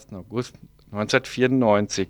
August 1994.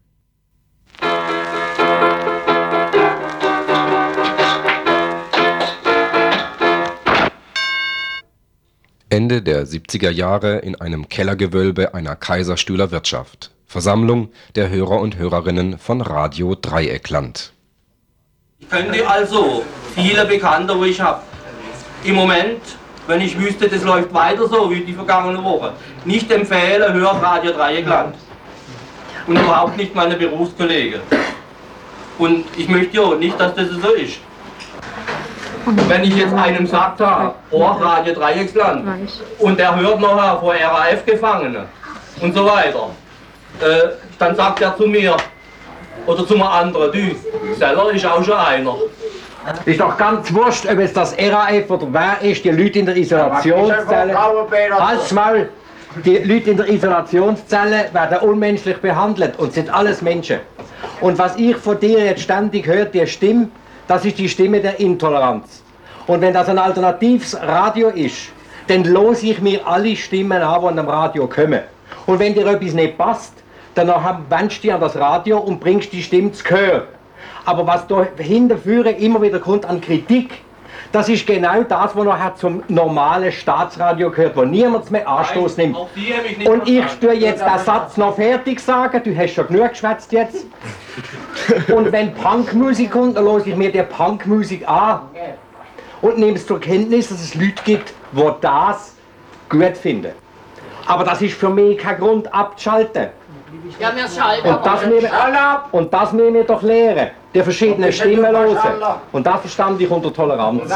Ende der 70er Jahre in einem Kellergewölbe einer Kaiserstühler Wirtschaft. Versammlung der Hörer und Hörerinnen von Radio Dreieckland. Ich könnte also viele Bekannte, wo ich habe, im Moment, wenn ich wüsste, das läuft weiter so wie die vergangene Woche, nicht empfehlen, hör Radio Dreieckland. Und überhaupt nicht meine Berufskollegen. Und ich möchte ja nicht, dass das so ist. Wenn ich jetzt einem gesagt habe, oh, Radio Dreieckland, und der hört nachher vor RAF Gefangene und so weiter, dann sagt er zu mir oder zu einem anderen, du, selber ist auch schon einer. Ist doch ganz wurscht, ob es das RAF oder wer ist, die Leute in der Isolationszelle. Halt's Maul! Die Leute in der Isolationszelle werden unmenschlich behandelt und sind alles Menschen. Und was ich von dir jetzt ständig höre, die Stimme, das ist die Stimme der Intoleranz. Und wenn das ein alternatives Radio ist, dann höre ich mir alle Stimmen an, die am Radio kommen. Und wenn dir etwas nicht passt, dann wendest du dich an das Radio und bringst die Stimme zu Gehör. Aber was da hinterführen immer wieder kommt an Kritik, das ist genau das, was nachher zum normalen Staatsradio gehört, wo niemand mehr Anstoß nimmt. Und ich tue jetzt den Satz noch fertig sagen, du hast schon genug geschwätzt jetzt. Und wenn Punkmusik kommt, dann höre ich mir die Punkmusik an und nehme es zur Kenntnis, dass es Leute gibt, die das gut finden. Aber das ist für mich kein Grund abzuschalten. Ja, wir schalten. Und das müssen wir doch lernen, die verschiedenen Stimmen hören. Und das verstand ich unter Toleranz.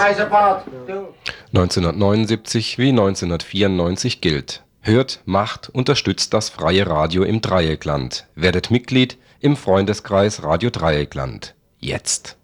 1979 wie 1994 gilt: Hört, macht, unterstützt das freie Radio im Dreieckland. Werdet Mitglied im Freundeskreis Radio Dreieckland. Jetzt!